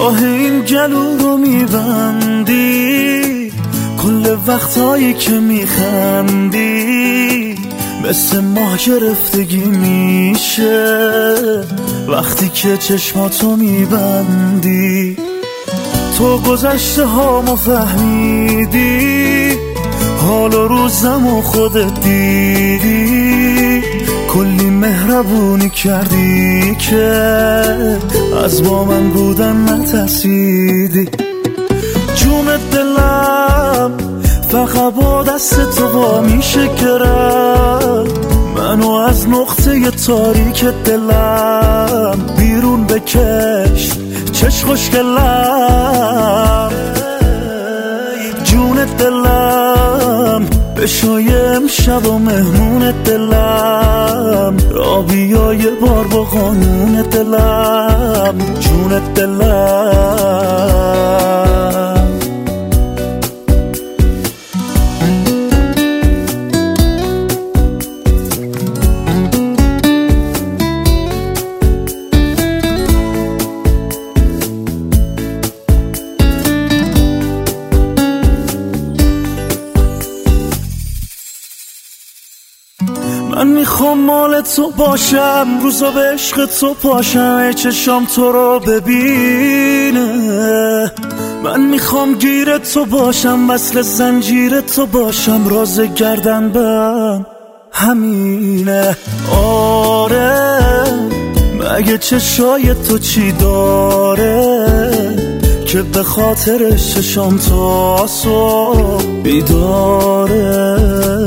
راه این گلو رو میبندی، کل وقتایی که میخندی مثل ماه گرفتگی میشه وقتی که چشماتو میبندی. تو گذشته هامو فهمیدی، حال و روزمو خودت دیدی، کلی مهربونی کردی که از با من بودن نترسیدی. جون دلم فقط با دست تو وا میشه کرد منو از نقطه تاریک دلم بیرون بکش چش خوشگلم. جون دلم بشوی امشب و مهمون دلم، را بیا یه بار با قانون دلم. جون دلم من میخوام مال تو باشم، روزا به عشق تو پاشم، چشام تو رو ببینه. من میخوام گیر تو باشم، وصل زنجیر تو باشم، راز گردن بم همینه. آره مگه چشای تو چی داره که به خاطرش چشام تا صبح بیداره.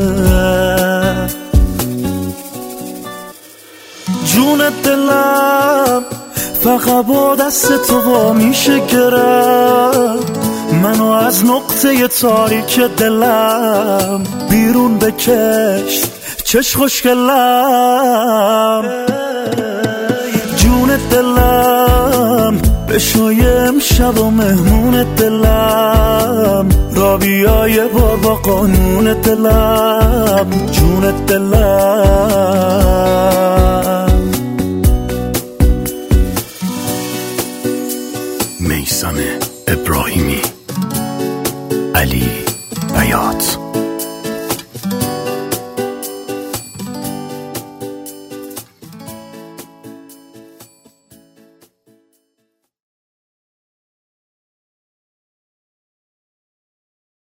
جون دلم فقط با دست تو وا میشه گرفت منو از نقطه تاریک دلم بیرون بکش چش خوشگلم. جون دلم بشوی امشب و مهمون دلم، را بیا یه بار با قانون دلم. جون دلم میثم ابراهیمی.